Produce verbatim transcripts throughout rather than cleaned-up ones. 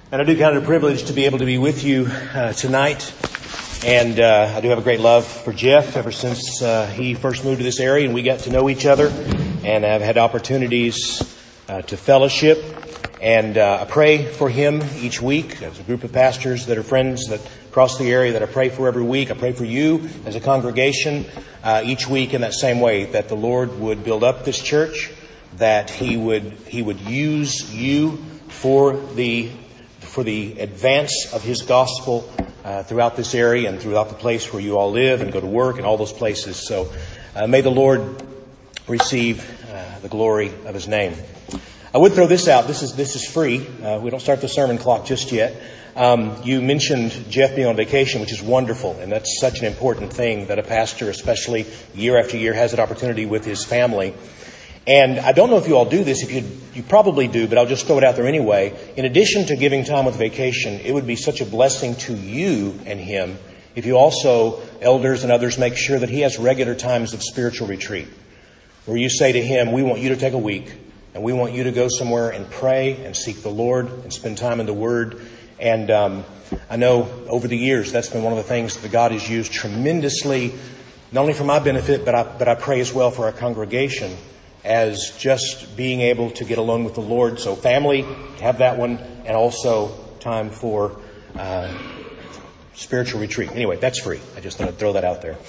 And I do count it a privilege to be able to be with you uh, tonight. And uh, I do have a great love for Jeff ever since uh, he first moved to this area and we got to know each other. And I've had opportunities uh, to fellowship. And uh, I pray for him each week. There's a group of pastors that are friends that across the area that I pray for every week. I pray for you as a congregation uh, each week in that same way, that the Lord would build up this church, that He would He would use you for the for the advance of His gospel uh, throughout this area and throughout the place where you all live and go to work and all those places. So uh, may the Lord receive uh, the glory of His name. I would throw this out. This is this is free. Uh, we don't start the sermon clock just yet. Um, you mentioned Jeff being on vacation, which is wonderful, and that's such an important thing that a pastor, especially year after year, has that opportunity with his family. And I don't know if you all do this. If you you probably do, but I'll just throw it out there anyway. In addition to giving time with vacation, it would be such a blessing to you and him if you also, elders and others, make sure that he has regular times of spiritual retreat, where you say to him, we want you to take a week, and we want you to go somewhere and pray and seek the Lord and spend time in the Word. And um, I know over the years that's been one of the things that God has used tremendously, not only for my benefit, but I, but I pray as well for our congregation, as just being able to get alone with the Lord. So family, have that one, and also time for uh, spiritual retreat. Anyway, that's free. I just thought I'd throw that out there.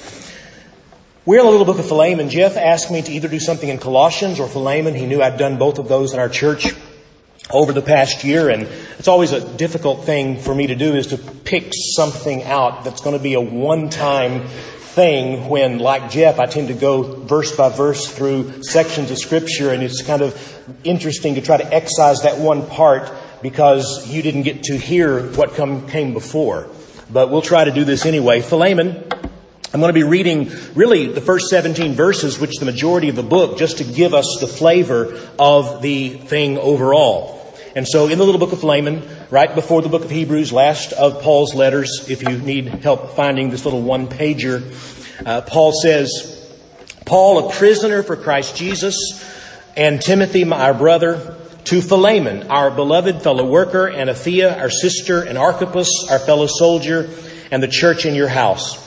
We're in the little book of Philemon. Jeff asked me to either do something in Colossians or Philemon. He knew I'd done both of those in our church over the past year, and it's always a difficult thing for me to do, is to pick something out that's going to be a one-time thing when, like Jeff, I tend to go verse by verse through sections of Scripture, and it's kind of interesting to try to excise that one part because you didn't get to hear what come, came before. But we'll try to do this anyway. Philemon, I'm going to be reading really the first seventeen verses, which the majority of the book, just to give us the flavor of the thing overall. And so in the little book of Philemon, right before the book of Hebrews, last of Paul's letters, if you need help finding this little one-pager, uh, Paul says, Paul, a prisoner for Christ Jesus, and Timothy, my, our brother, to Philemon, our beloved fellow worker, and Aphia, our sister, and Archippus, our fellow soldier, and the church in your house.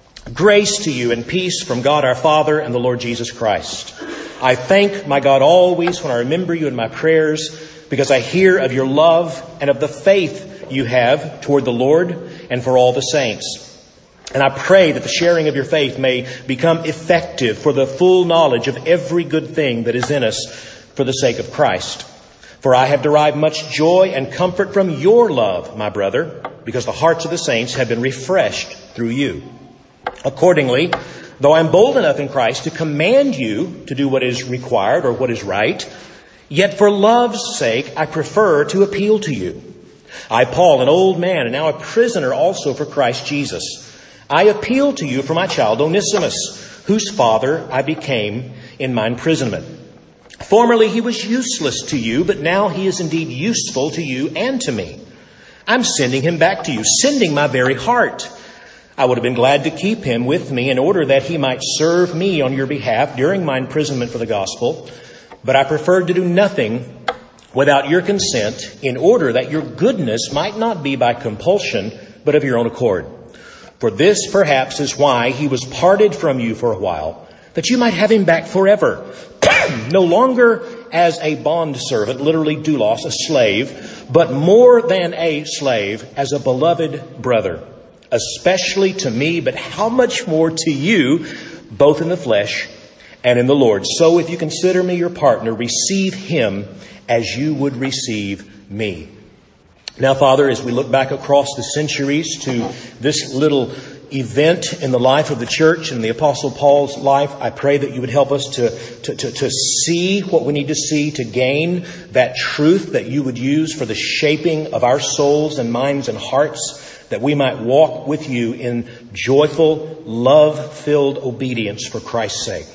Grace to you and peace from God our Father and the Lord Jesus Christ. I thank my God always when I remember you in my prayers, because I hear of your love and of the faith you have toward the Lord and for all the saints. And I pray that the sharing of your faith may become effective for the full knowledge of every good thing that is in us for the sake of Christ. For I have derived much joy and comfort from your love, my brother, because the hearts of the saints have been refreshed through you. Accordingly, though I am bold enough in Christ to command you to do what is required or what is right, yet for love's sake I prefer to appeal to you. I, Paul, an old man and now a prisoner also for Christ Jesus, I appeal to you for my child Onesimus, whose father I became in my imprisonment. Formerly he was useless to you, but now he is indeed useful to you and to me. I'm sending him back to you, sending my very heart. I would have been glad to keep him with me in order that he might serve me on your behalf during my imprisonment for the gospel. But I preferred to do nothing without your consent, in order that your goodness might not be by compulsion, but of your own accord. For this perhaps is why he was parted from you for a while, that you might have him back forever, no longer as a bondservant, literally doulos, a slave, but more than a slave, as a beloved brother, especially to me, but how much more to you, both in the flesh and in the Lord. So if you consider me your partner, receive him as you would receive me. Now, Father, as we look back across the centuries to this little event in the life of the church and the Apostle Paul's life, I pray that you would help us to, to, to, to see what we need to see, to gain that truth that you would use for the shaping of our souls and minds and hearts, that we might walk with you in joyful, love-filled obedience for Christ's sake.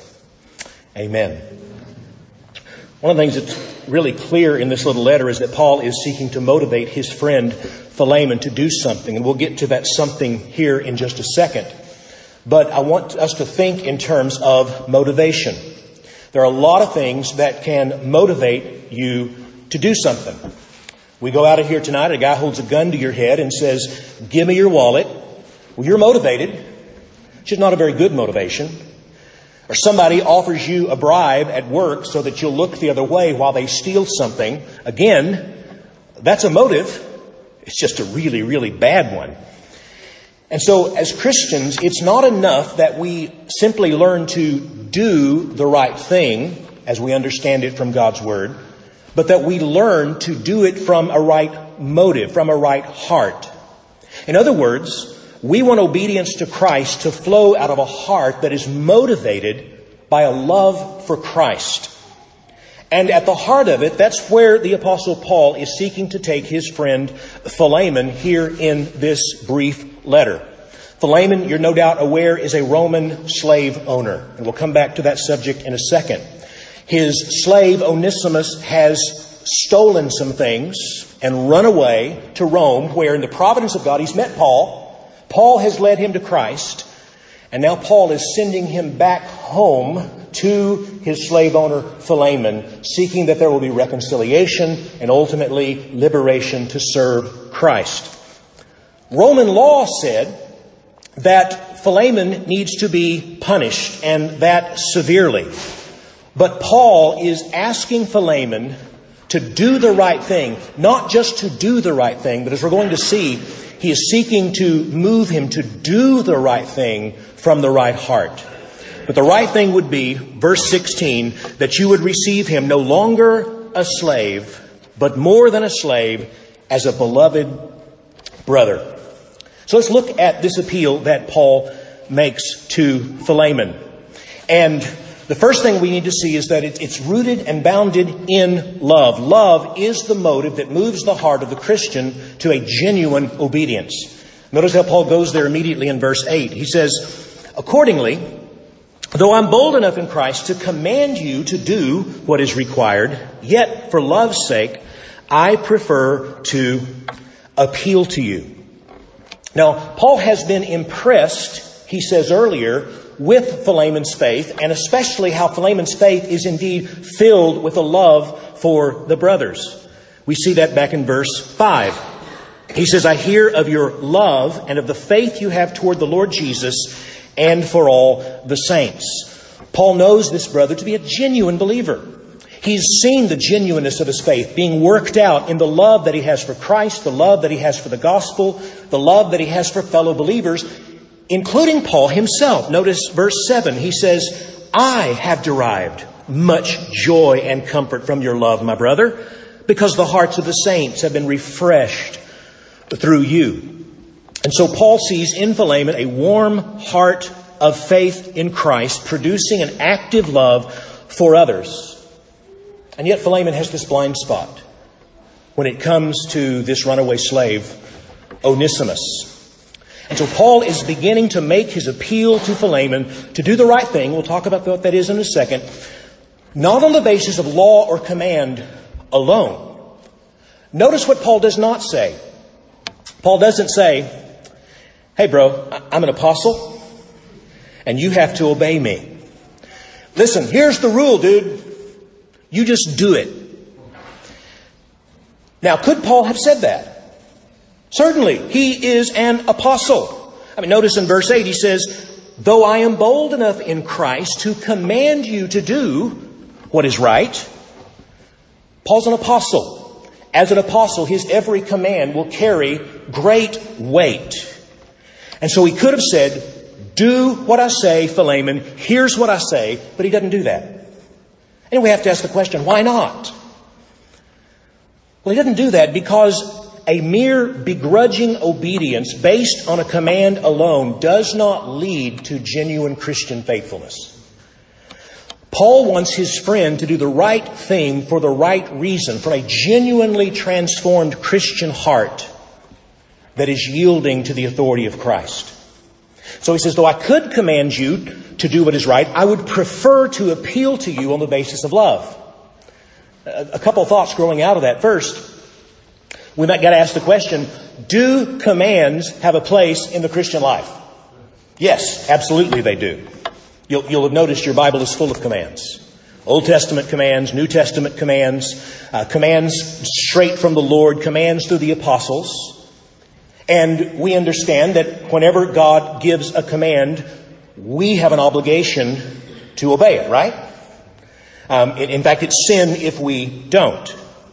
Amen. One of the things that's really clear in this little letter is that Paul is seeking to motivate his friend Philemon to do something. And we'll get to that something here in just a second. But I want us to think in terms of motivation. There are a lot of things that can motivate you to do something. We go out of here tonight, a guy holds a gun to your head and says, give me your wallet. Well, you're motivated. It's just not a very good motivation. Or somebody offers you a bribe at work so that you'll look the other way while they steal something. Again, that's a motive. It's just a really, really bad one. And so as Christians, it's not enough that we simply learn to do the right thing as we understand it from God's Word, but that we learn to do it from a right motive, from a right heart. In other words, we want obedience to Christ to flow out of a heart that is motivated by a love for Christ. And at the heart of it, that's where the Apostle Paul is seeking to take his friend Philemon here in this brief letter. Philemon, you're no doubt aware, is a Roman slave owner. And we'll come back to that subject in a second. His slave Onesimus has stolen some things and run away to Rome, where in the providence of God he's met Paul. Paul has led him to Christ. And now Paul is sending him back home to his slave owner Philemon, seeking that there will be reconciliation and ultimately liberation to serve Christ. Roman law said that Philemon needs to be punished, and that severely. But Paul is asking Philemon to do the right thing, not just to do the right thing, but as we're going to see, he is seeking to move him to do the right thing from the right heart. But the right thing would be, verse sixteen, that you would receive him no longer a slave, but more than a slave, as a beloved brother. So let's look at this appeal that Paul makes to Philemon. And the first thing we need to see is that it's rooted and bounded in love. Love is the motive that moves the heart of the Christian to a genuine obedience. Notice how Paul goes there immediately in verse eight. He says, accordingly, though I'm bold enough in Christ to command you to do what is required, yet for love's sake, I prefer to appeal to you. Now, Paul has been impressed, he says earlier, with Philemon's faith, and especially how Philemon's faith is indeed filled with a love for the brothers. We see that back in verse five. He says, I hear of your love and of the faith you have toward the Lord Jesus and for all the saints. Paul knows this brother to be a genuine believer. He's seen the genuineness of his faith being worked out in the love that he has for Christ, the love that he has for the gospel, the love that he has for fellow believers, including Paul himself. Notice verse seven. He says, I have derived much joy and comfort from your love, my brother, because the hearts of the saints have been refreshed through you. And so Paul sees in Philemon a warm heart of faith in Christ, producing an active love for others. And yet Philemon has this blind spot when it comes to this runaway slave, Onesimus. And so Paul is beginning to make his appeal to Philemon to do the right thing. We'll talk about what that is in a second. Not on the basis of law or command alone. Notice what Paul does not say. Paul doesn't say, hey bro, I'm an apostle and you have to obey me. Listen, here's the rule, dude. You just do it. Now, could Paul have said that? Certainly, he is an apostle. I mean, notice in verse eight, he says, though I am bold enough in Christ to command you to do what is right. Paul's an apostle. As an apostle, his every command will carry great weight. And so he could have said, do what I say, Philemon. Here's what I say. But he doesn't do that. And we have to ask the question, why not? Well, he doesn't do that because a mere begrudging obedience based on a command alone does not lead to genuine Christian faithfulness. Paul wants his friend to do the right thing for the right reason, from a genuinely transformed Christian heart that is yielding to the authority of Christ. So he says, though I could command you to do what is right, I would prefer to appeal to you on the basis of love. A couple of thoughts growing out of that. First, we might got to ask the question, do commands have a place in the Christian life? Yes, absolutely they do. You'll, you'll have noticed your Bible is full of commands. Old Testament commands, New Testament commands, uh, commands straight from the Lord, commands through the apostles. And we understand that whenever God gives a command, we have an obligation to obey it, right? Um, in, in fact, it's sin if we don't.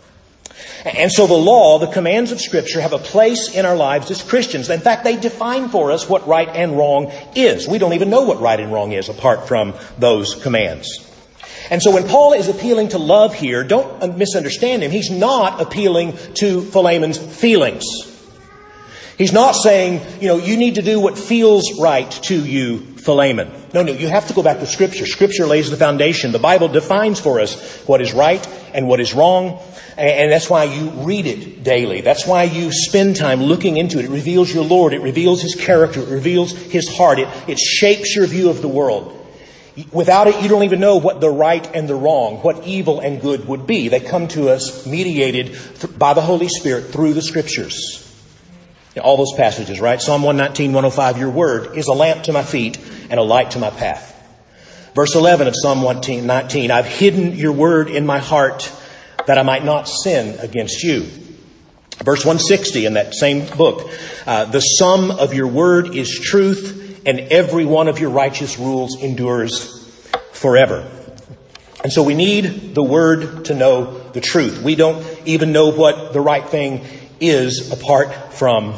And so the law, the commands of Scripture, have a place in our lives as Christians. In fact, they define for us what right and wrong is. We don't even know what right and wrong is apart from those commands. And so when Paul is appealing to love here, don't misunderstand him. He's not appealing to Philemon's feelings. He's not saying, you know, you need to do what feels right to you, Philemon. No, no, you have to go back to Scripture. Scripture lays the foundation. The Bible defines for us what is right and what is wrong. And that's why you read it daily. That's why you spend time looking into it. It reveals your Lord. It reveals His character. It reveals His heart. It, it shapes your view of the world. Without it, you don't even know what the right and the wrong, what evil and good would be. They come to us mediated by the Holy Spirit through the Scriptures. All those passages, right? Psalm one nineteen, one oh five, your word is a lamp to my feet and a light to my path. Verse eleven of Psalm one nineteen, I've hidden your word in my heart that I might not sin against you. Verse one sixty in that same book, uh, the sum of your word is truth, and every one of your righteous rules endures forever. And so we need the word to know the truth. We don't even know what the right thing is apart from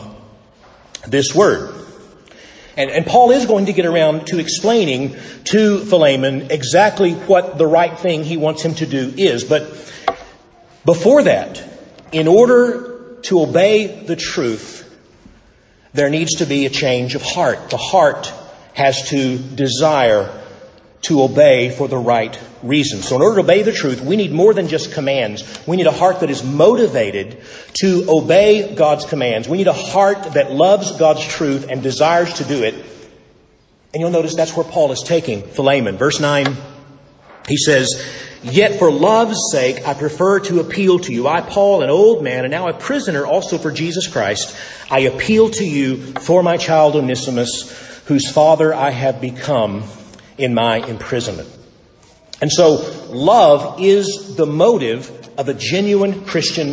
this word. And, and Paul is going to get around to explaining to Philemon exactly what the right thing he wants him to do is. But before that, in order to obey the truth, there needs to be a change of heart. The heart has to desire to obey for the right reasons. So in order to obey the truth, we need more than just commands. We need a heart that is motivated to obey God's commands. We need a heart that loves God's truth and desires to do it. And you'll notice that's where Paul is taking Philemon. Verse nine, he says, yet for love's sake, I prefer to appeal to you. I, Paul, an old man, and now a prisoner also for Jesus Christ, I appeal to you for my child Onesimus, whose father I have become in my imprisonment. And so love is the motive of a genuine Christian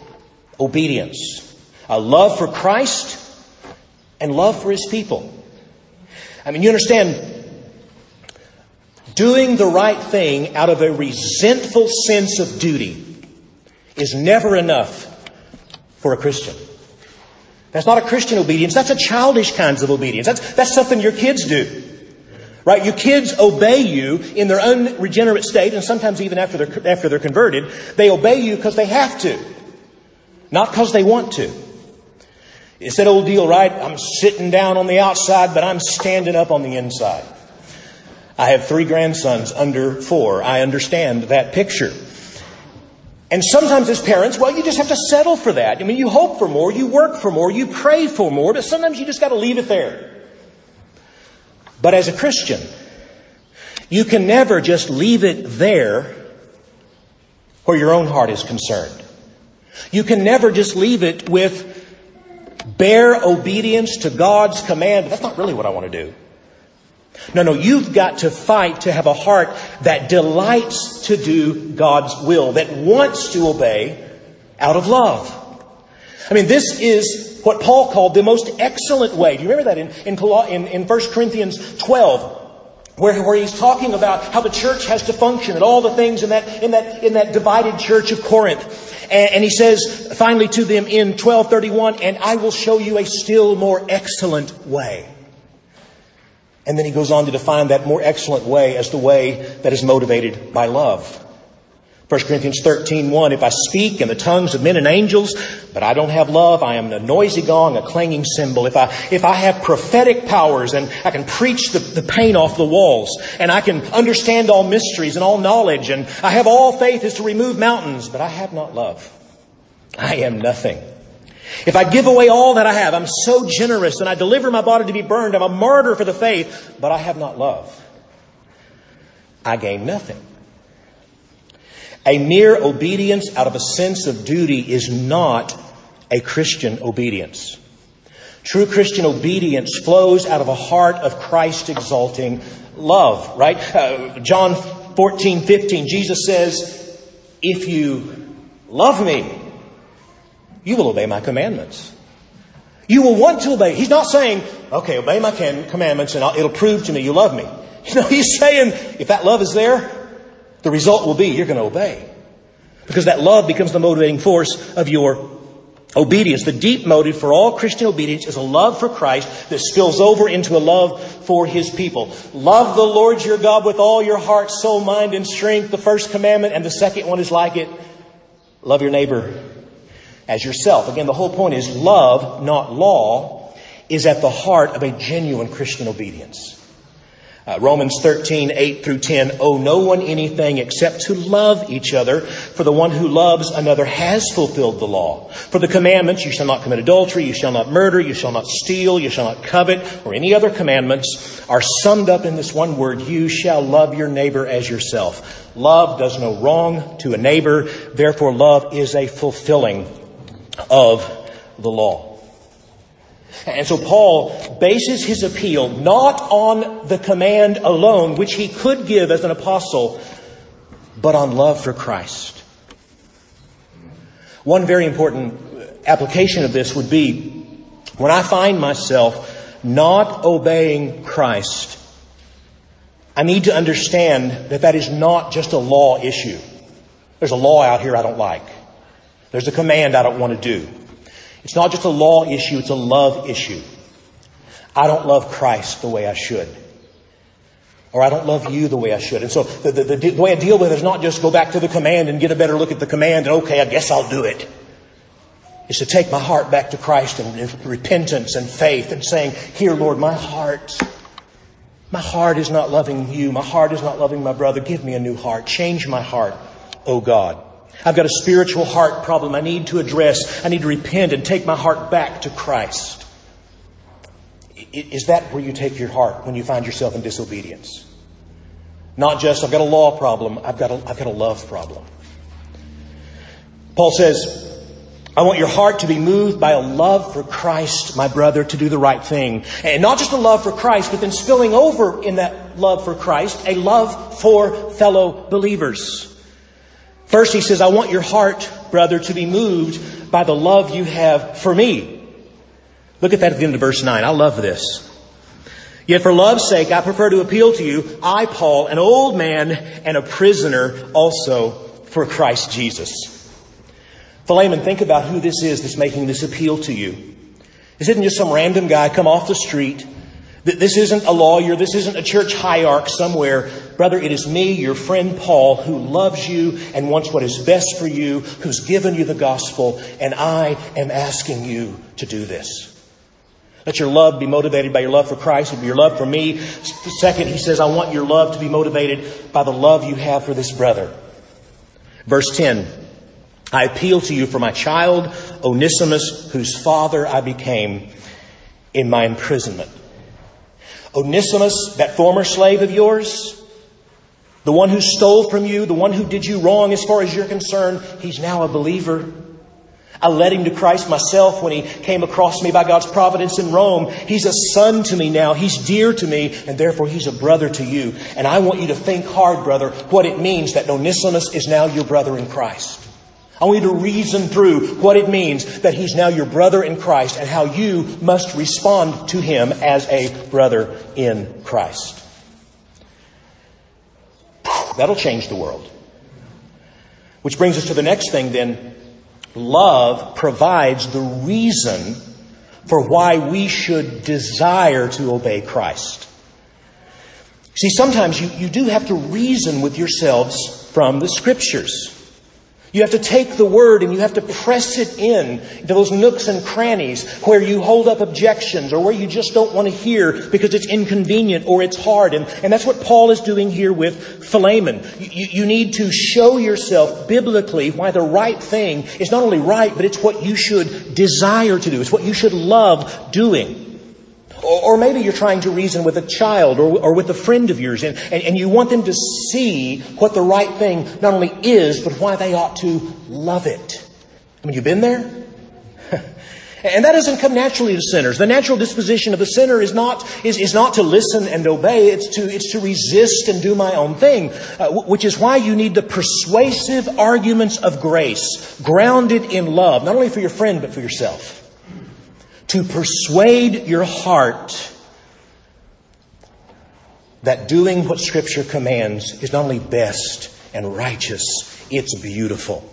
obedience. A love for Christ and love for His people. I mean, you understand, doing the right thing out of a resentful sense of duty is never enough for a Christian. That's not a Christian obedience. That's a childish kinds of obedience. That's, that's something your kids do. Right? Your kids obey you in their unregenerate state, and sometimes even after they're, after they're converted, they obey you because they have to, not because they want to. It's that old deal, right? I'm sitting down on the outside, but I'm standing up on the inside. I have three grandsons under four. I understand that picture. And sometimes as parents, well, you just have to settle for that. I mean, you hope for more, you work for more, you pray for more, but sometimes you just got to leave it there. But as a Christian, you can never just leave it there where your own heart is concerned. You can never just leave it with bare obedience to God's command. That's not really what I want to do. No, no, you've got to fight to have a heart that delights to do God's will, that wants to obey out of love. I mean, this is what Paul called the most excellent way. Do you remember that in, in, in, in First Corinthians twelve, where, where he's talking about how the church has to function and all the things in that, in that, in that divided church of Corinth. And, and he says finally to them in twelve thirty-one, and I will show you a still more excellent way. And then he goes on to define that more excellent way as the way that is motivated by love. First Corinthians thirteen one, if I speak in the tongues of men and angels, but I don't have love, I am a noisy gong, a clanging cymbal. If I if I have prophetic powers and I can preach the, the paint off the walls, and I can understand all mysteries and all knowledge, and I have all faith as to remove mountains, but I have not love, I am nothing. If I give away all that I have, I'm so generous, and I deliver my body to be burned, I'm a martyr for the faith, but I have not love, I gain nothing. A mere obedience out of a sense of duty is not a Christian obedience. True Christian obedience flows out of a heart of Christ-exalting love, right? Uh, John fourteen fifteen, Jesus says, if you love me, you will obey my commandments. You will want to obey. He's not saying, okay, obey my commandments and I'll, it'll prove to me you love me. You know, he's saying, if that love is there, the result will be you're going to obey. Because that love becomes the motivating force of your obedience. The deep motive for all Christian obedience is a love for Christ that spills over into a love for His people. Love the Lord your God with all your heart, soul, mind, and strength. The first commandment, and the second one is like it. Love your neighbor as yourself. Again, the whole point is love, not law, is at the heart of a genuine Christian obedience. Uh, Romans thirteen, eight through ten, owe no one anything except to love each other, for the one who loves another has fulfilled the law. For the commandments, you shall not commit adultery, you shall not murder, you shall not steal, you shall not covet, or any other commandments, are summed up in this one word, you shall love your neighbor as yourself. Love does no wrong to a neighbor, therefore love is a fulfilling of the law. And so Paul bases his appeal not on the command alone, which he could give as an apostle, but on love for Christ. One very important application of this would be when I find myself not obeying Christ, I need to understand that that is not just a law issue. There's a law out here I don't like. There's a command I don't want to do. It's not just a law issue, it's a love issue. I don't love Christ the way I should. Or I don't love you the way I should. And so the, the, the, the way I deal with it is not just go back to the command and get a better look at the command and okay, I guess I'll do it. It's to take my heart back to Christ and, and repentance and faith and saying, here, Lord, my heart, my heart is not loving you. My heart is not loving my brother. Give me a new heart. Change my heart, oh God. I've got a spiritual heart problem I need to address. I need to repent and take my heart back to Christ. Is that where you take your heart when you find yourself in disobedience? Not just, I've got a law problem, I've got a, I've got a love problem. Paul says, I want your heart to be moved by a love for Christ, my brother, to do the right thing. And not just a love for Christ, but then spilling over in that love for Christ, a love for fellow believers. First, he says, I want your heart, brother, to be moved by the love you have for me. Look at that at the end of verse nine. I love this. Yet for love's sake, I prefer to appeal to you, I, Paul, an old man and a prisoner also for Christ Jesus. Philemon, think about who this is that's making this appeal to you. This isn't just some random guy come off the street. This isn't a lawyer. This isn't a church hierarch somewhere. Brother, it is me, your friend Paul, who loves you and wants what is best for you, who's given you the gospel, and I am asking you to do this. Let your love be motivated by your love for Christ and your love for me. Second, he says, I want your love to be motivated by the love you have for this brother. Verse ten, I appeal to you for my child, Onesimus, whose father I became in my imprisonment. Onesimus, that former slave of yours, the one who stole from you, the one who did you wrong as far as you're concerned, he's now a believer. I led him to Christ myself when he came across me by God's providence in Rome. He's a son to me now. He's dear to me, and therefore he's a brother to you. And I want you to think hard, brother, what it means that Onesimus is now your brother in Christ. I want you to reason through what it means that he's now your brother in Christ and how you must respond to him as a brother in Christ. That'll change the world. Which brings us to the next thing then. Love provides the reason for why we should desire to obey Christ. See, sometimes you, you do have to reason with yourselves from the Scriptures. You have to take the Word and you have to press it in to those nooks and crannies where you hold up objections or where you just don't want to hear because it's inconvenient or it's hard. And, and that's what Paul is doing here with Philemon. You, you need to show yourself biblically why the right thing is not only right, but it's what you should desire to do. It's what you should love doing. Or maybe you're trying to reason with a child or, or with a friend of yours and, and, and you want them to see what the right thing not only is, but why they ought to love it. I mean, you've been there? And that doesn't come naturally to sinners. The natural disposition of the sinner is not is, is not to listen and obey. It's to it's to resist and do my own thing, uh, which is why you need the persuasive arguments of grace, grounded in love, not only for your friend but for yourself, to persuade your heart that doing what Scripture commands is not only best and righteous, it's beautiful.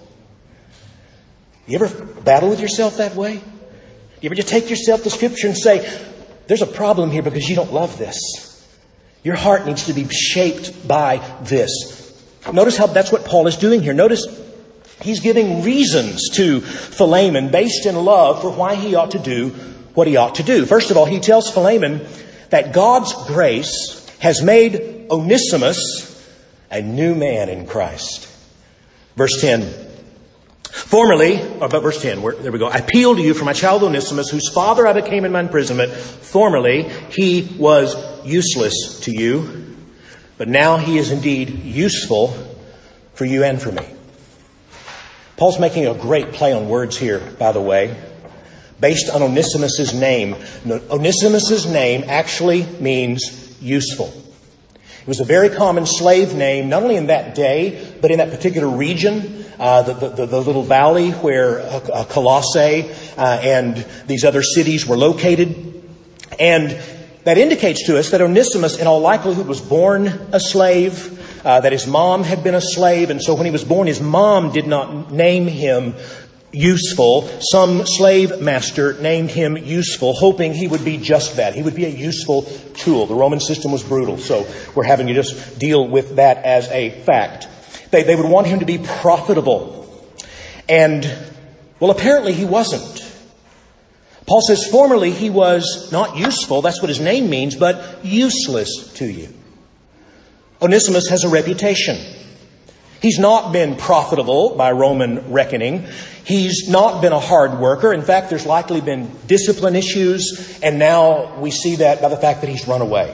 You ever battle with yourself that way? You ever just take yourself to Scripture and say, there's a problem here because you don't love this. Your heart needs to be shaped by this. Notice how that's what Paul is doing here. Notice he's giving reasons to Philemon based in love for why he ought to do what he ought to do. First of all, he tells Philemon that God's grace has made Onesimus a new man in Christ. Verse ten. Formerly, or but verse ten, where, there we go. I appeal to you for my child Onesimus, whose father I became in my imprisonment. Formerly, he was useless to you, but now he is indeed useful for you and for me. Paul's making a great play on words here, by the way, based on Onesimus's name. Onesimus's name actually means useful. It was a very common slave name, not only in that day, but in that particular region, uh, the, the, the little valley where uh, Colossae uh, and these other cities were located. And that indicates to us that Onesimus, in all likelihood, was born a slave, uh, that his mom had been a slave. And so when he was born, his mom did not name him useful. Some slave master named him useful, hoping he would be just that. He would be a useful tool. The Roman system was brutal, so we're having to just deal with that as a fact. They, they would want him to be profitable. And, well, apparently he wasn't. Paul says, formerly he was not useful, that's what his name means, but useless to you. Onesimus has a reputation. He's not been profitable by Roman reckoning. He's not been a hard worker. In fact, there's likely been discipline issues, and now we see that by the fact that he's run away.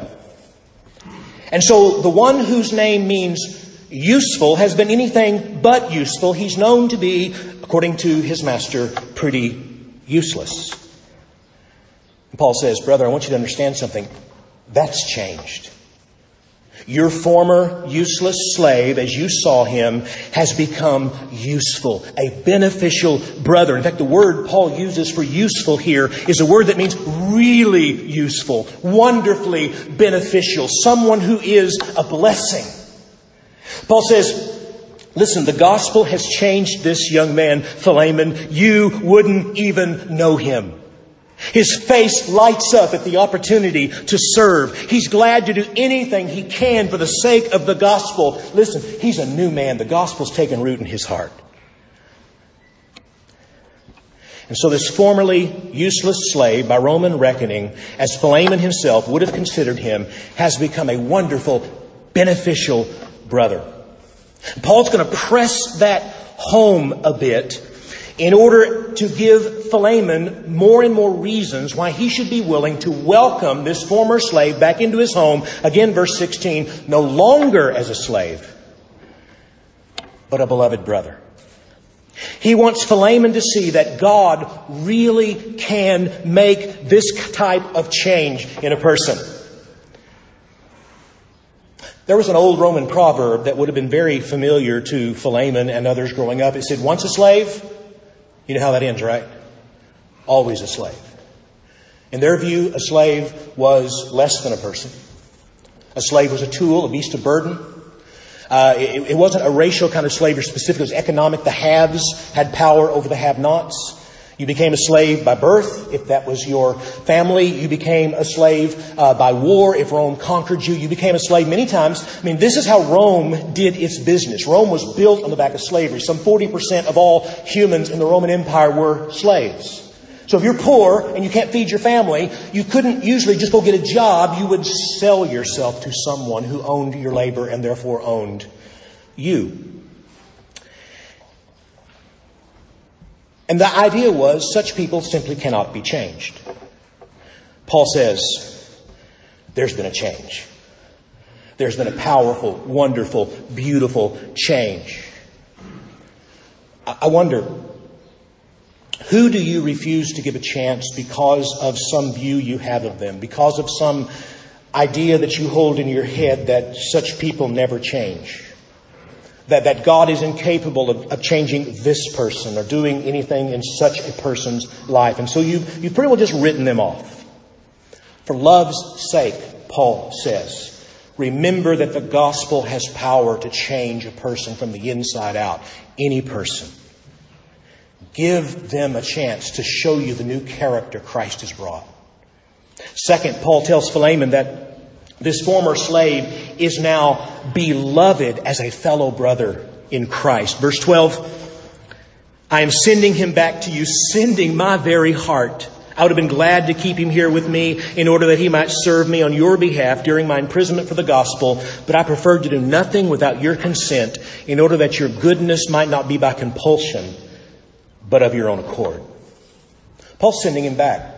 And so the one whose name means useful has been anything but useful. He's known to be, according to his master, pretty useless. And Paul says, brother, I want you to understand something. That's changed. Your former useless slave, as you saw him, has become useful, a beneficial brother. In fact, the word Paul uses for useful here is a word that means really useful, wonderfully beneficial, someone who is a blessing. Paul says, listen, the gospel has changed this young man, Philemon. You wouldn't even know him. His face lights up at the opportunity to serve. He's glad to do anything he can for the sake of the gospel. Listen, he's a new man. The gospel's taken root in his heart. And so this formerly useless slave, by Roman reckoning, as Philemon himself would have considered him, has become a wonderful, beneficial brother. Paul's going to press that home a bit in order to give Philemon more and more reasons why he should be willing to welcome this former slave back into his home. Again, verse sixteen, no longer as a slave, but a beloved brother. He wants Philemon to see that God really can make this type of change in a person. There was an old Roman proverb that would have been very familiar to Philemon and others growing up. It said, once a slave, you know how that ends, right? Always a slave. In their view, a slave was less than a person. A slave was a tool, a beast of burden. Uh, it, it wasn't a racial kind of slavery specific. It was economic. The haves had power over the have-nots. You became a slave by birth, if that was your family. You became a slave uh, by war, if Rome conquered you. You became a slave many times. I mean, this is how Rome did its business. Rome was built on the back of slavery. Some forty percent of all humans in the Roman Empire were slaves. So if you're poor and you can't feed your family, you couldn't usually just go get a job. You would sell yourself to someone who owned your labor and therefore owned you. And the idea was such people simply cannot be changed. Paul says, there's been a change. There's been a powerful, wonderful, beautiful change. I wonder, Who do you refuse to give a chance because of some view you have of them, because of some idea that you hold in your head that such people never change? That, that God is incapable of, of changing this person or doing anything in such a person's life. And so you, you've pretty well just written them off. For love's sake, Paul says, remember that the gospel has power to change a person from the inside out. Any person. Give them a chance to show you the new character Christ has brought. Second, Paul tells Philemon that this former slave is now beloved as a fellow brother in Christ. Verse twelve, I am sending him back to you, sending my very heart. I would have been glad to keep him here with me in order that he might serve me on your behalf during my imprisonment for the gospel. But I preferred to do nothing without your consent in order that your goodness might not be by compulsion, but of your own accord. Paul's sending him back.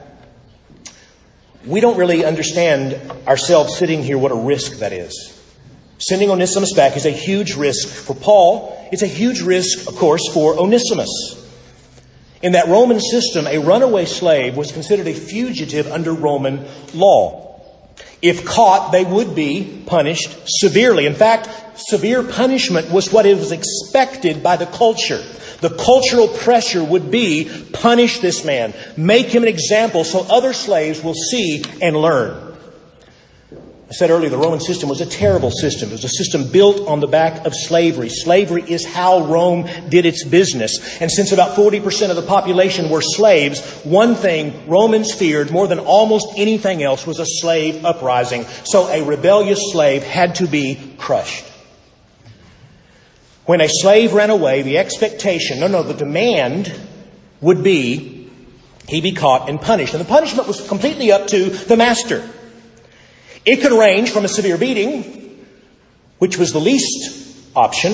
We don't really understand ourselves sitting here what a risk that is. Sending Onesimus back is a huge risk for Paul. It's a huge risk, of course, for Onesimus. In that Roman system, a runaway slave was considered a fugitive under Roman law. If caught, they would be punished severely. In fact, severe punishment was what was expected by the culture. The cultural pressure would be, punish this man. Make him an example so other slaves will see and learn. I said earlier, the Roman system was a terrible system. It was a system built on the back of slavery. Slavery is how Rome did its business. And since about forty percent of the population were slaves, one thing Romans feared more than almost anything else was a slave uprising. So a rebellious slave had to be crushed. When a slave ran away, the expectation, no, no, the demand would be he be caught and punished. And the punishment was completely up to the master. It could range from a severe beating, which was the least option.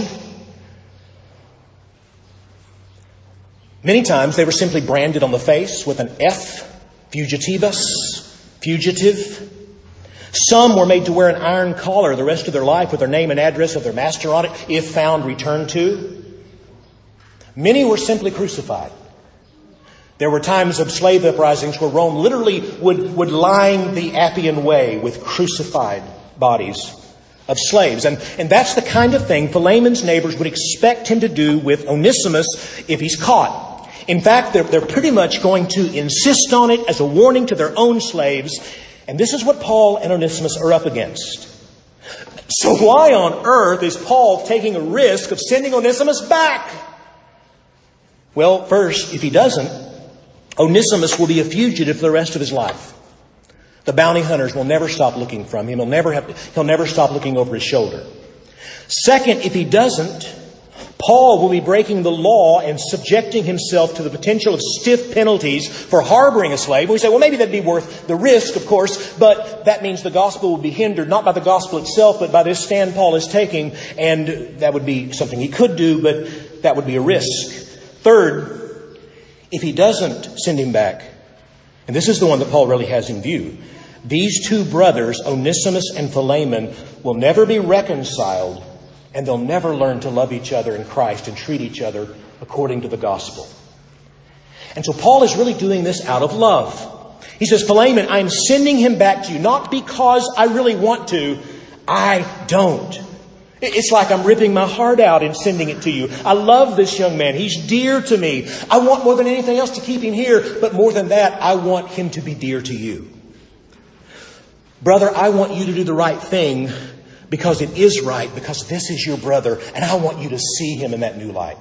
Many times they were simply branded on the face with an F, fugitivus, fugitive. Some were made to wear an iron collar the rest of their life with their name and address of their master on it, if found, returned to. Many were simply crucified. There were times of slave uprisings where Rome literally would, would line the Appian Way with crucified bodies of slaves. And, and that's the kind of thing Philemon's neighbors would expect him to do with Onesimus if he's caught. In fact, they're, they're pretty much going to insist on it as a warning to their own slaves. And this is what Paul and Onesimus are up against. So why on earth is Paul taking a risk of sending Onesimus back? Well, first, if he doesn't, Onesimus will be a fugitive for the rest of his life. The bounty hunters will never stop looking for him. He'll never have to, he'll never stop looking over his shoulder. Second, if he doesn't, Paul will be breaking the law and subjecting himself to the potential of stiff penalties for harboring a slave. We say, well, maybe that'd be worth the risk, of course, but that means the gospel will be hindered, not by the gospel itself, but by this stand Paul is taking. And that would be something he could do, but that would be a risk. Third, if he doesn't send him back, and this is the one that Paul really has in view, these two brothers, Onesimus and Philemon, will never be reconciled, and they'll never learn to love each other in Christ and treat each other according to the gospel. And so Paul is really doing this out of love. He says, Philemon, I'm sending him back to you, not because I really want to. I don't. It's like I'm ripping my heart out and sending it to you. I love this young man. He's dear to me. I want more than anything else to keep him here. But more than that, I want him to be dear to you. Brother, I want you to do the right thing because it is right, because this is your brother, and I want you to see him in that new light.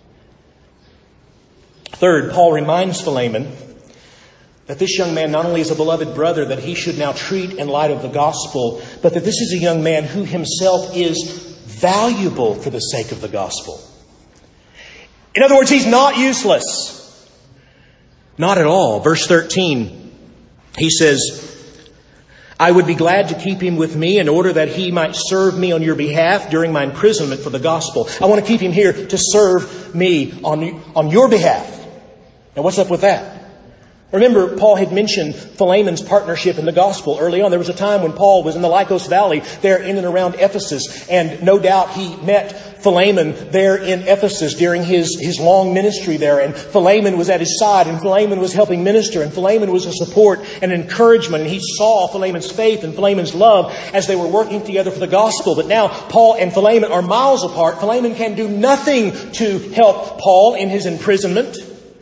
Third, Paul reminds Philemon that this young man not only is a beloved brother that he should now treat in light of the gospel, but that this is a young man who himself is valuable for the sake of the gospel. In other words, he's not useless. Not at all. Verse thirteen, he says, I would be glad to keep him with me in order that he might serve me on your behalf during my imprisonment for the gospel. I want to keep him here to serve me on, on your behalf. Now, what's up with that? Remember, Paul had mentioned Philemon's partnership in the gospel early on. There was a time when Paul was in the Lycos Valley there in and around Ephesus. And no doubt he met Philemon there in Ephesus during his, his long ministry there. And Philemon was at his side, and Philemon was helping minister. And Philemon was a support and encouragement. And he saw Philemon's faith and Philemon's love as they were working together for the gospel. But now Paul and Philemon are miles apart. Philemon can do nothing to help Paul in his imprisonment.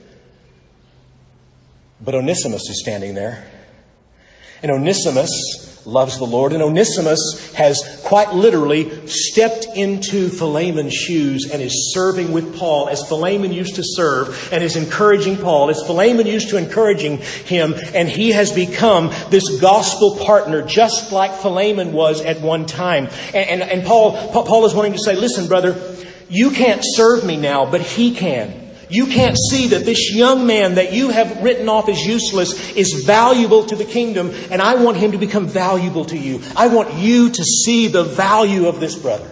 But Onesimus is standing there. And Onesimus loves the Lord. And Onesimus has quite literally stepped into Philemon's shoes and is serving with Paul as Philemon used to serve, and is encouraging Paul as Philemon used to encouraging him. And he has become this gospel partner just like Philemon was at one time. And, and, and Paul, Paul is wanting to say, listen, brother, you can't serve me now, but he can. You can't see that this young man that you have written off as useless is valuable to the kingdom, and I want him to become valuable to you. I want you to see the value of this brother.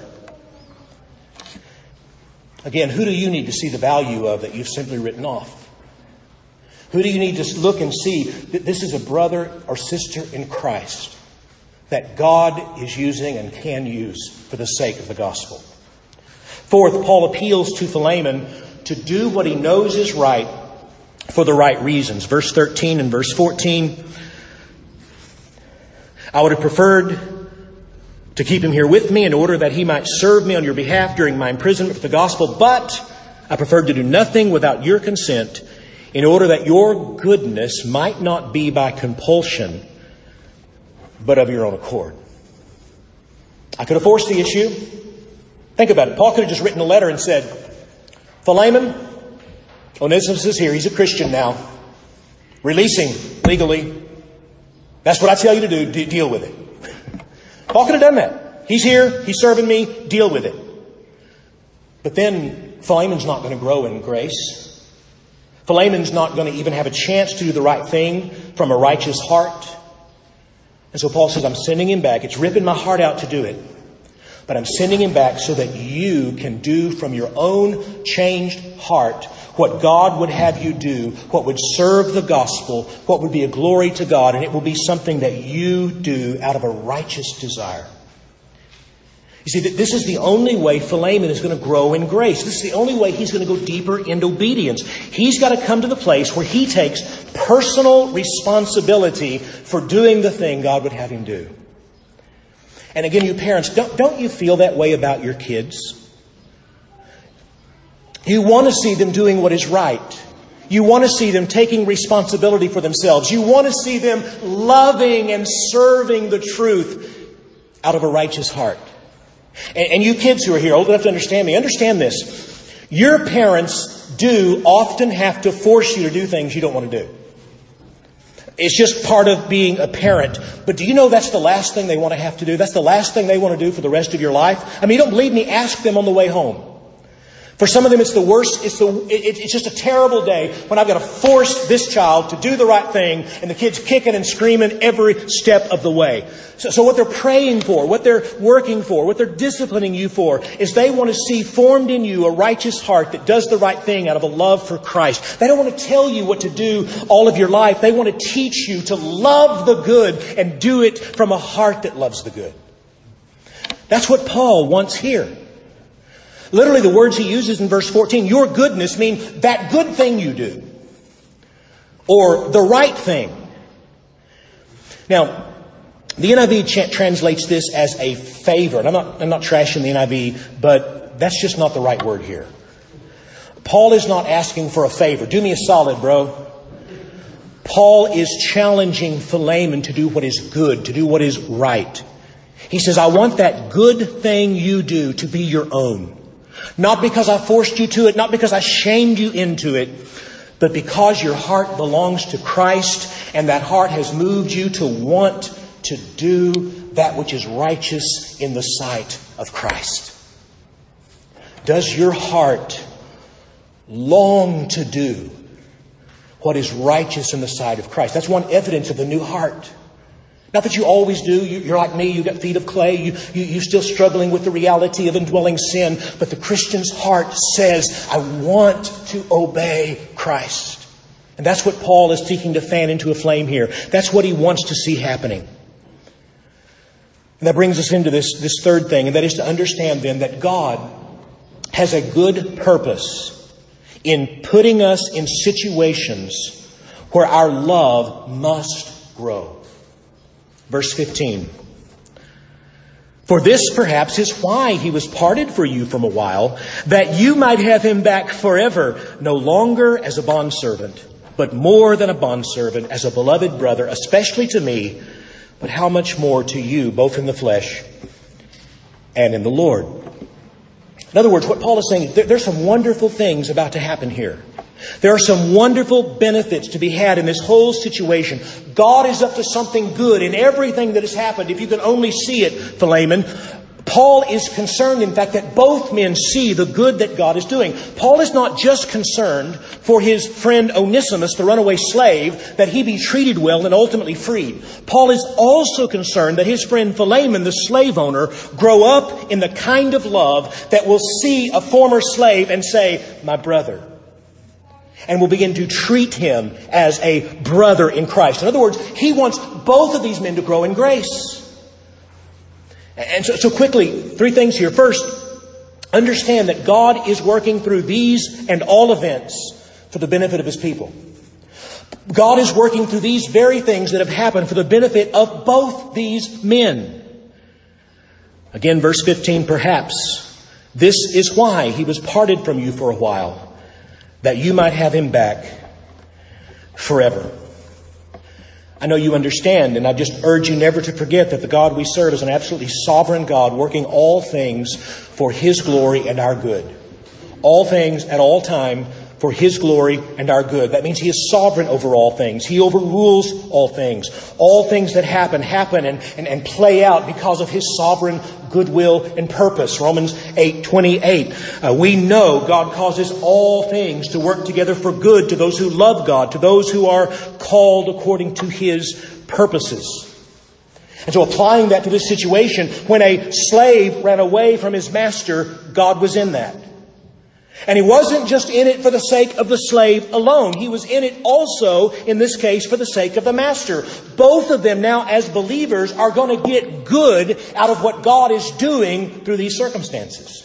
Again, who do you need to see the value of that you've simply written off? Who do you need to look and see that this is a brother or sister in Christ that God is using and can use for the sake of the gospel? Fourth, Paul appeals to Philemon to do what he knows is right for the right reasons. Verse thirteen and verse fourteen. I would have preferred to keep him here with me in order that he might serve me on your behalf during my imprisonment for the gospel, but I preferred to do nothing without your consent in order that your goodness might not be by compulsion, but of your own accord. I could have forced the issue. Think about it. Paul could have just written a letter and said, Philemon, Onesimus is here. He's a Christian now. Releasing legally. That's what I tell you to do. De- deal with it. Paul could have done that. He's here. He's serving me. Deal with it. But then Philemon's not going to grow in grace. Philemon's not going to even have a chance to do the right thing from a righteous heart. And so Paul says, I'm sending him back. It's ripping my heart out to do it. But I'm sending him back so that you can do from your own changed heart what God would have you do, what would serve the gospel, what would be a glory to God, and it will be something that you do out of a righteous desire. You see, this is the only way Philemon is going to grow in grace. This is the only way he's going to go deeper in obedience. He's got to come to the place where he takes personal responsibility for doing the thing God would have him do. And again, you parents, don't, don't you feel that way about your kids? You want to see them doing what is right. You want to see them taking responsibility for themselves. You want to see them loving and serving the truth out of a righteous heart. And, and you kids who are here, old enough to understand me, understand this. Your parents do often have to force you to do things you don't want to do. It's just part of being a parent. But do you know that's the last thing they want to have to do? That's the last thing they want to do for the rest of your life? I mean, you don't believe me? Ask them on the way home. For some of them, it's the worst. It's the. It, it's just a terrible day when I've got to force this child to do the right thing, and the kid's kicking and screaming every step of the way. So, so what they're praying for, what they're working for, what they're disciplining you for, is they want to see formed in you a righteous heart that does the right thing out of a love for Christ. They don't want to tell you what to do all of your life. They want to teach you to love the good and do it from a heart that loves the good. That's what Paul wants here. Literally, the words he uses in verse fourteen, your goodness, mean that good thing you do. Or the right thing. Now, the N I V ch- translates this as a favor. And I'm not, I'm not trashing the N I V, but that's just not the right word here. Paul is not asking for a favor. Do me a solid, bro. Paul is challenging Philemon to do what is good, to do what is right. He says, I want that good thing you do to be your own. Not because I forced you to it, not because I shamed you into it, but because your heart belongs to Christ and that heart has moved you to want to do that which is righteous in the sight of Christ. Does your heart long to do what is righteous in the sight of Christ? That's one evidence of the new heart. Not that you always do. You're like me. You've got feet of clay. You, you, you're still struggling with the reality of indwelling sin. But the Christian's heart says, I want to obey Christ. And And that's what Paul is seeking to fan into a flame here. That's what he wants to see happening. And that brings us into this, this third thing, and that is to understand then that God has a good purpose in putting us in situations where our love must grow. Verse fifteen. For this perhaps is why he was parted for you from a while, that you might have him back forever, no longer as a bondservant, but more than a bondservant, as a beloved brother, especially to me, but how much more to you, both in the flesh and in the Lord. In other words, what Paul is saying, there's some wonderful things about to happen here. There are some wonderful benefits to be had in this whole situation. God is up to something good in everything that has happened. If you can only see it, Philemon. Paul is concerned, in fact, that both men see the good that God is doing. Paul is not just concerned for his friend Onesimus, the runaway slave, that he be treated well and ultimately freed. Paul is also concerned that his friend Philemon, the slave owner, grow up in the kind of love that will see a former slave and say, my brother. And will begin to treat him as a brother in Christ. In other words, he wants both of these men to grow in grace. And so, so quickly, three things here. First, understand that God is working through these and all events for the benefit of His people. God is working through these very things that have happened for the benefit of both these men. Again, verse fifteen, perhaps this is why He was parted from you for a while, that you might have Him back forever. I know you understand, and I just urge you never to forget that the God we serve is an absolutely sovereign God, working all things for His glory and our good. All things at all time for His glory and our good. That means He is sovereign over all things. He overrules all things. All things that happen, happen and, and, and play out because of His sovereign goodwill and purpose. Romans eight twenty-eight. Uh, we know God causes all things to work together for good to those who love God, to those who are called according to His purposes. And so applying that to this situation, when a slave ran away from his master, God was in that. And He wasn't just in it for the sake of the slave alone. He was in it also, in this case, for the sake of the master. Both of them now, as believers, are going to get good out of what God is doing through these circumstances.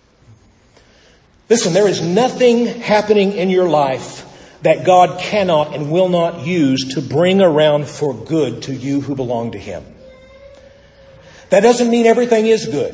Listen, there is nothing happening in your life that God cannot and will not use to bring around for good to you who belong to Him. That doesn't mean everything is good.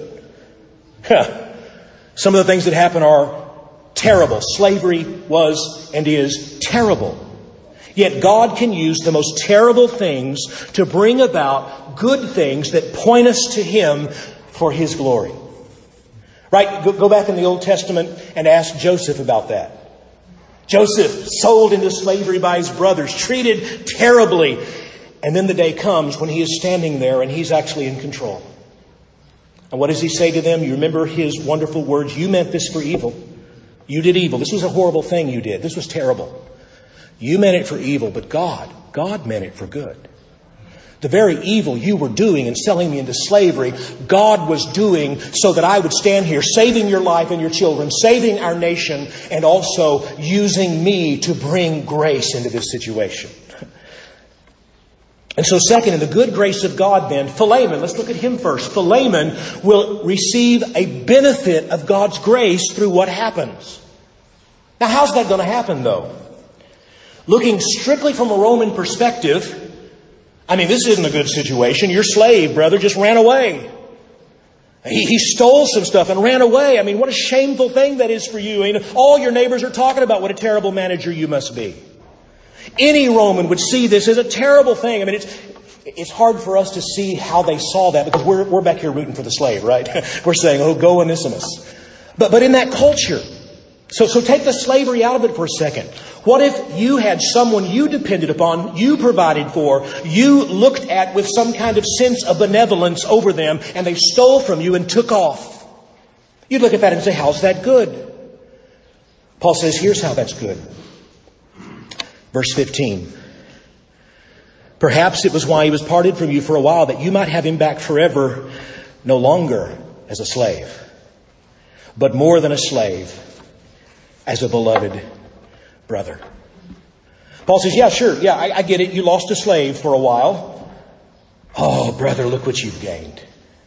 Some of the things that happen are terrible. Slavery was and is terrible. Yet God can use the most terrible things to bring about good things that point us to Him for His glory. Right? Go back in the Old Testament and ask Joseph about that. Joseph, sold into slavery by his brothers, treated terribly. And then the day comes when he is standing there and he's actually in control. And what does he say to them? You remember his wonderful words, you meant this for evil. You did evil. This was a horrible thing you did. This was terrible. You meant it for evil, but God, God meant it for good. The very evil you were doing and selling me into slavery, God was doing so that I would stand here saving your life and your children, saving our nation, and also using me to bring grace into this situation. And so second, in the good grace of God then, Philemon, let's look at him first. Philemon will receive a benefit of God's grace through what happens. Now, how's that going to happen, though? Looking strictly from a Roman perspective, I mean, this isn't a good situation. Your slave, brother, just ran away. He, he stole some stuff and ran away. I mean, what a shameful thing that is for you. I mean, all your neighbors are talking about what a terrible manager you must be. Any Roman would see this as a terrible thing. I mean, it's it's hard for us to see how they saw that because we're we're back here rooting for the slave, right? We're saying, oh, go Onesimus. But but in that culture, so so take the slavery out of it for a second. What if you had someone you depended upon, you provided for, you looked at with some kind of sense of benevolence over them, and they stole from you and took off? You'd look at that and say, how's that good? Paul says, here's how that's good. Verse fifteen. Perhaps it was why he was parted from you for a while, that you might have him back forever, no longer as a slave, but more than a slave, as a beloved brother. Paul says, yeah, sure. Yeah, I, I get it. You lost a slave for a while. Oh, brother, look what you've gained.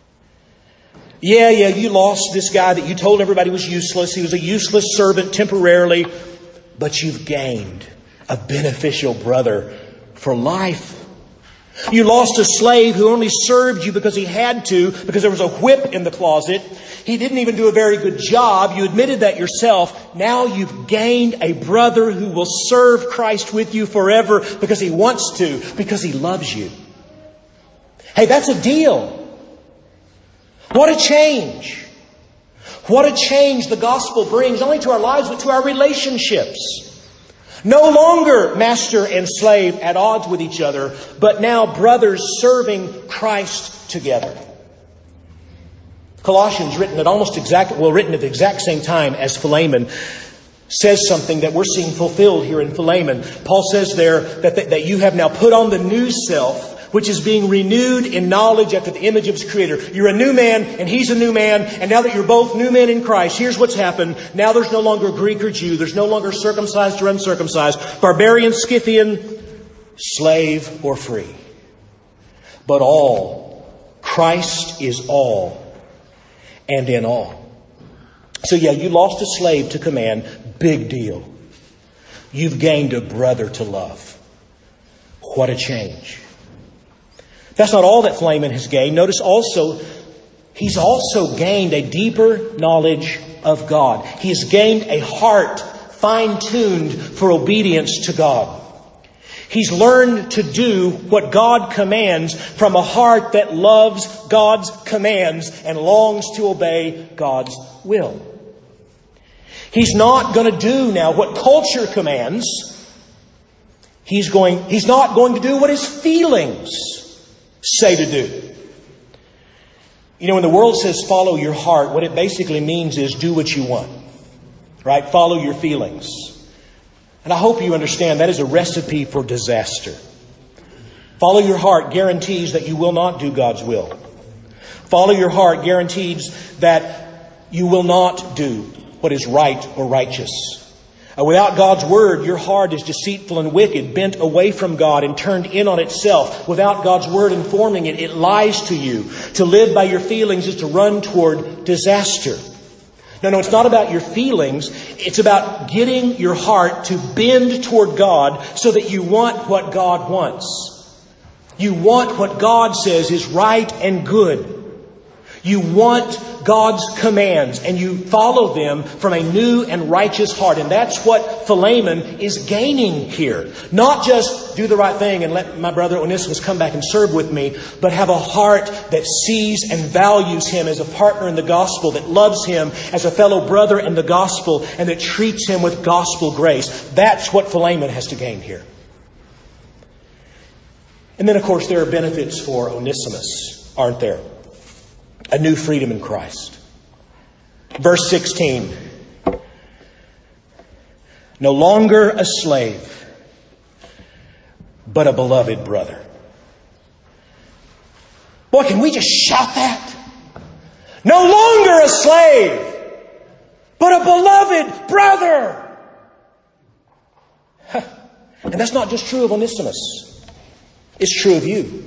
Yeah, yeah, you lost this guy that you told everybody was useless. He was a useless servant temporarily. But you've gained a beneficial brother for life. You lost a slave who only served you because he had to, because there was a whip in the closet. He didn't even do a very good job. You admitted that yourself. Now you've gained a brother who will serve Christ with you forever because he wants to, because he loves you. Hey, that's a deal. What a change. What a change the gospel brings, not only to our lives, but to our relationships. No longer master and slave at odds with each other, but now brothers serving Christ together. Colossians, written at almost exact, well, written at the exact same time as Philemon, says something that we're seeing fulfilled here in Philemon. Paul says there that, that, that you have now put on the new self, which is being renewed in knowledge after the image of its Creator. You're a new man, and he's a new man. And now that you're both new men in Christ, here's what's happened. Now there's no longer Greek or Jew. There's no longer circumcised or uncircumcised, barbarian, Scythian, slave or free. But all. Christ is all and in all. So yeah, you lost a slave to command. Big deal. You've gained a brother to love. What a change. That's not all that Philemon has gained. Notice also, he's also gained a deeper knowledge of God. He has gained a heart fine-tuned for obedience to God. He's learned to do what God commands from a heart that loves God's commands and longs to obey God's will. He's not going to do now what culture commands. He's going, he's not going to do what his feelings say to do. You know, when the world says follow your heart, what it basically means is do what you want. Right? Follow your feelings. And I hope you understand that is a recipe for disaster. Follow your heart guarantees that you will not do God's will. Follow your heart guarantees that you will not do what is right or righteous. Uh, without God's Word, your heart is deceitful and wicked, bent away from God and turned in on itself. Without God's Word informing it, it lies to you. To live by your feelings is to run toward disaster. No, no, it's not about your feelings. It's about getting your heart to bend toward God so that you want what God wants. You want what God says is right and good. You want God's commands and you follow them from a new and righteous heart. And that's what Philemon is gaining here. Not just do the right thing and let my brother Onesimus come back and serve with me, but have a heart that sees and values him as a partner in the gospel, that loves him as a fellow brother in the gospel, and that treats him with gospel grace. That's what Philemon has to gain here. And then, of course, there are benefits for Onesimus, aren't there? A new freedom in Christ. Verse sixteen. No longer a slave, but a beloved brother. Boy, can we just shout that? No longer a slave, but a beloved brother. And that's not just true of Onesimus. It's true of you.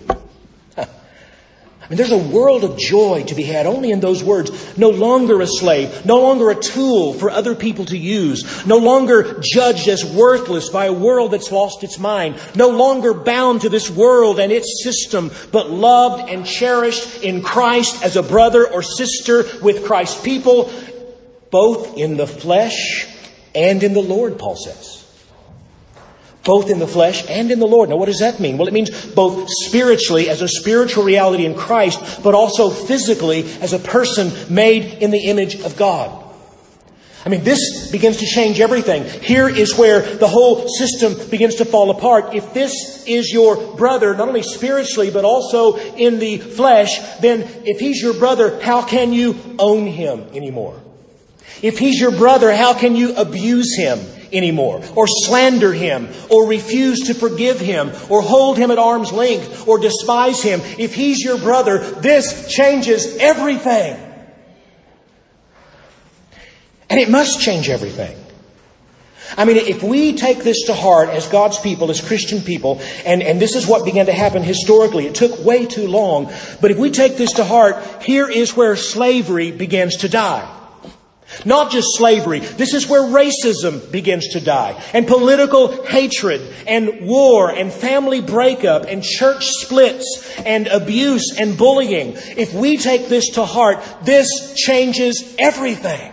I mean, there's a world of joy to be had only in those words. No longer a slave. No longer a tool for other people to use. No longer judged as worthless by a world that's lost its mind. No longer bound to this world and its system, but loved and cherished in Christ as a brother or sister with Christ's people, both in the flesh and in the Lord, Paul says. Both in the flesh and in the Lord. Now, what does that mean? Well, it means both spiritually as a spiritual reality in Christ, but also physically as a person made in the image of God. I mean, this begins to change everything. Here is where the whole system begins to fall apart. If this is your brother, not only spiritually, but also in the flesh, then if he's your brother, how can you own him anymore? If he's your brother, how can you abuse him anymore, or slander him, or refuse to forgive him, or hold him at arm's length, or despise him? If he's your brother, this changes everything. And it must change everything. I mean, if we take this to heart as God's people, as Christian people, and, and this is what began to happen historically. It took way too long. But if we take this to heart, here is where slavery begins to die. Not just slavery. This is where racism begins to die. And political hatred and war and family breakup and church splits and abuse and bullying. If we take this to heart, this changes everything.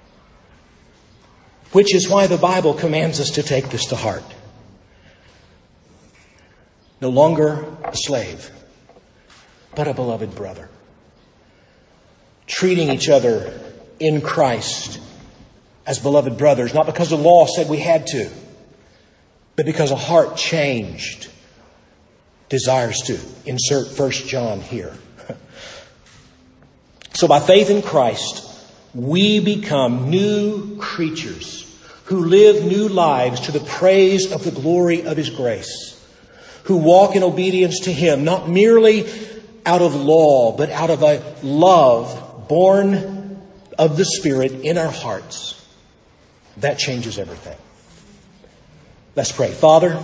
Which is why the Bible commands us to take this to heart. No longer a slave, but a beloved brother. Treating each other in Christ as beloved brothers, not because the law said we had to, but because a heart changed desires to. Insert First John here. So by faith in Christ, we become new creatures who live new lives to the praise of the glory of His grace, who walk in obedience to Him, not merely out of law, but out of a love born of the Spirit in our hearts. That changes everything. Let's pray. Father,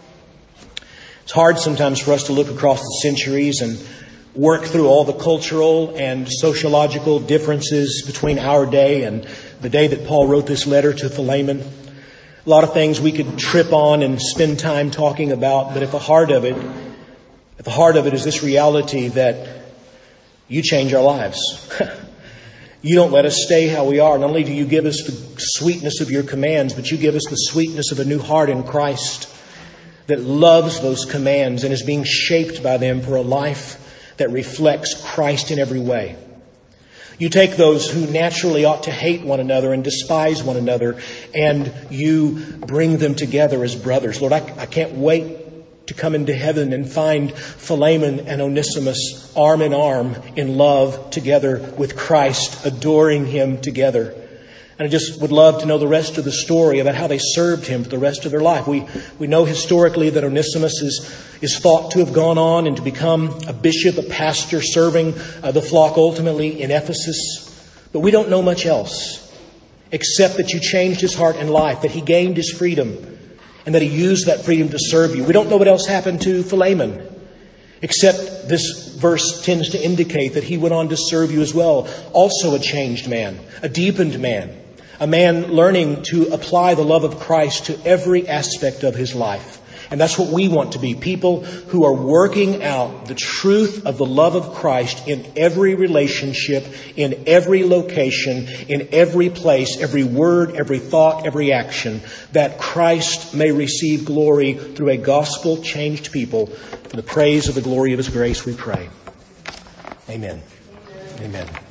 it's hard sometimes for us to look across the centuries and work through all the cultural and sociological differences between our day and the day that Paul wrote this letter to Philemon. A lot of things we could trip on and spend time talking about, but at the heart of it, at the heart of it is this reality that you change our lives. You don't let us stay how we are. Not only do you give us the sweetness of your commands, but you give us the sweetness of a new heart in Christ that loves those commands and is being shaped by them for a life that reflects Christ in every way. You take those who naturally ought to hate one another and despise one another, and you bring them together as brothers. Lord, I, I can't wait to come into heaven and find Philemon and Onesimus arm in arm in love together with Christ, adoring Him together. And I just would love to know the rest of the story about how they served Him for the rest of their life. We we know historically that Onesimus is, is thought to have gone on and to become a bishop, a pastor, serving uh, the flock ultimately in Ephesus. But we don't know much else, except that you changed his heart and life, that he gained his freedom, and that he used that freedom to serve you. We don't know what else happened to Philemon, except this verse tends to indicate that he went on to serve you as well. Also a changed man, a deepened man. A man learning to apply the love of Christ to every aspect of his life. And that's what we want to be. People who are working out the truth of the love of Christ in every relationship, in every location, in every place, every word, every thought, every action, that Christ may receive glory through a gospel-changed people. For the praise of the glory of His grace we pray. Amen. Amen.